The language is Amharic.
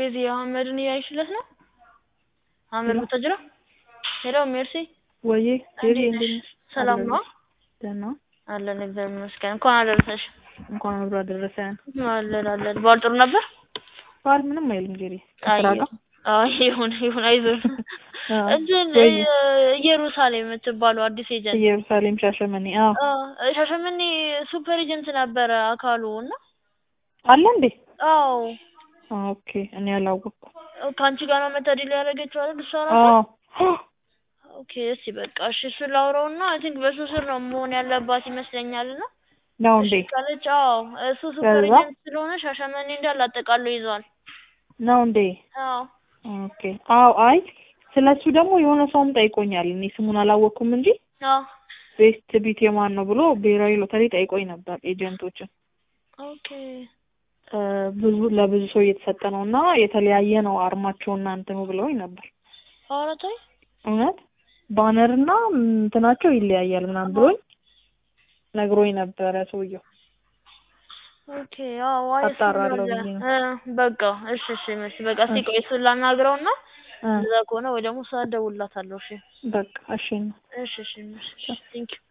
ቤዚ አህመድን እያይሽለት ነው አህመድ ሙተጅራ ሄሎ ሜርሲ ወይ ቤዚ እንዴት ሰላም ነው ደህና አለን እግዚአብሔር ይመስገን እንኳን አደረሰሽ እንኳን አብሮ አደረሰን አለን በዓል ጥሩ ነበር በዓል ምንም አይልም ጄሪ ተራጋ ይሁን አይዞህ እንትን ኢየሩሳሌም የምትባለው አዲስ ኤጀንት ኢየሩሳሌም ሻሸመኔ ሻሸመኔ ሱፐር ኤጀንት ነበረ አካሉና አለ እንዴ አዎ ኦኬ እኔ አላወቅኩም ካንቺ ጋር ነው መታደል ያደረገችው አይደል እሷ ራሷ ኦኬ እሺ በቃ እሺ ስለአውራውና አይ ቲንክ በሱስር ነው መሆን ያለባት ይመስለኛልና ነው እንዴ ካለች እሱ ሱፐር ኤጀንት ስለሆነ ሻሸመኔ እንዳለ አጠቃሎ ይዟል ነው እንዴ ኦኬ አይ ስለሱ ደግሞ የሆነ ሰውም ጠይቆኛል እኔ ስሙን አላወቅኩም እንጂ ቤስት ቢት የማን ነው ብሎ ብሔራዊ ሎተሪ ጠይቆኝ ነበር ኤጀንቶችን ኦኬ ለብዙ ሰው እየተሰጠ ነውና የተለያየ ነው አርማቸውና እንትኑ ብለውኝ ነበር አራታይ እውነት ባነርና እንትናቸው ይለያያል ምናምን ብሎኝ ነግሮኝ ነበር ሰውየው ኦኬ አጣራለሁ በቃ እሺ በቃ ሲቆይ ስላናግረውና እዛ ከሆነ ወይ ደግሞ ሰዓት ደውልላታለሁ እሺ በቃ እሺ ቴንክ ዩ